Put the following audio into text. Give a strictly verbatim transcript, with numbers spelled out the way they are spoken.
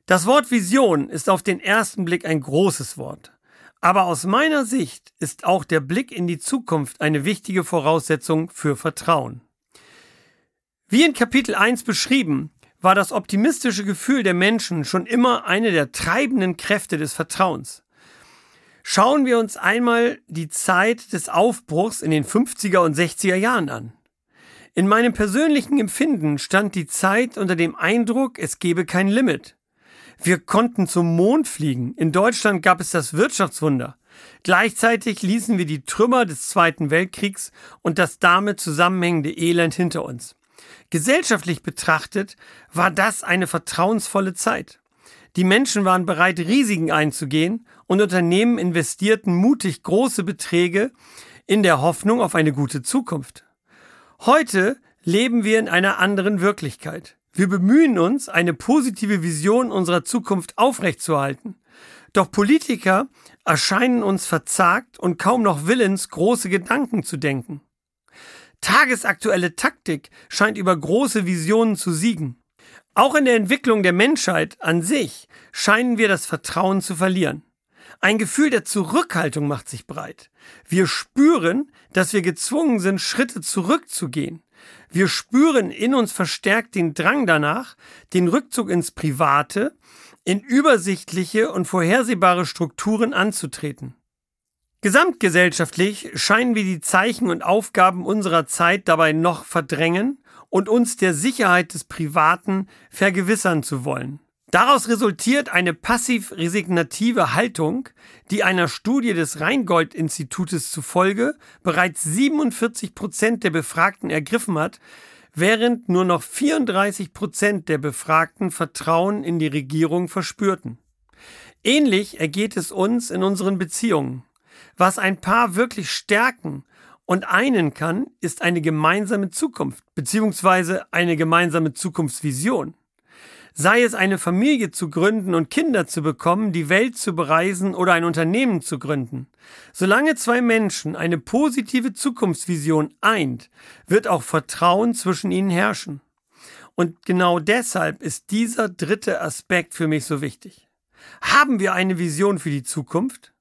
Das Wort Vision ist auf den ersten Blick ein großes Wort. Aber aus meiner Sicht ist auch der Blick in die Zukunft eine wichtige Voraussetzung für Vertrauen. Wie in Kapitel eins beschrieben, war das optimistische Gefühl der Menschen schon immer eine der treibenden Kräfte des Vertrauens. Schauen wir uns einmal die Zeit des Aufbruchs in den fünfziger und sechziger Jahren an. In meinem persönlichen Empfinden stand die Zeit unter dem Eindruck, es gebe kein Limit. Wir konnten zum Mond fliegen. In Deutschland gab es das Wirtschaftswunder. Gleichzeitig ließen wir die Trümmer des Zweiten Weltkriegs und das damit zusammenhängende Elend hinter uns. Gesellschaftlich betrachtet war das eine vertrauensvolle Zeit. Die Menschen waren bereit, Risiken einzugehen und Unternehmen investierten mutig große Beträge in der Hoffnung auf eine gute Zukunft. Heute leben wir in einer anderen Wirklichkeit. Wir bemühen uns, eine positive Vision unserer Zukunft aufrechtzuerhalten. Doch Politiker erscheinen uns verzagt und kaum noch willens, große Gedanken zu denken. Tagesaktuelle Taktik scheint über große Visionen zu siegen. Auch in der Entwicklung der Menschheit an sich scheinen wir das Vertrauen zu verlieren. Ein Gefühl der Zurückhaltung macht sich breit. Wir spüren, dass wir gezwungen sind, Schritte zurückzugehen. Wir spüren in uns verstärkt den Drang danach, den Rückzug ins Private, in übersichtliche und vorhersehbare Strukturen anzutreten. Gesamtgesellschaftlich scheinen wir die Zeichen und Aufgaben unserer Zeit dabei noch verdrängen und uns der Sicherheit des Privaten vergewissern zu wollen. Daraus resultiert eine passiv-resignative Haltung, die einer Studie des Rheingold-Institutes zufolge bereits siebenundvierzig Prozent der Befragten ergriffen hat, während nur noch vierunddreißig Prozent der Befragten Vertrauen in die Regierung verspürten. Ähnlich ergeht es uns in unseren Beziehungen. Was ein Paar wirklich stärken und einen kann, ist eine gemeinsame Zukunft bzw. eine gemeinsame Zukunftsvision. Sei es eine Familie zu gründen und Kinder zu bekommen, die Welt zu bereisen oder ein Unternehmen zu gründen. Solange zwei Menschen eine positive Zukunftsvision eint, wird auch Vertrauen zwischen ihnen herrschen. Und genau deshalb ist dieser dritte Aspekt für mich so wichtig. Haben wir eine Vision für die Zukunft?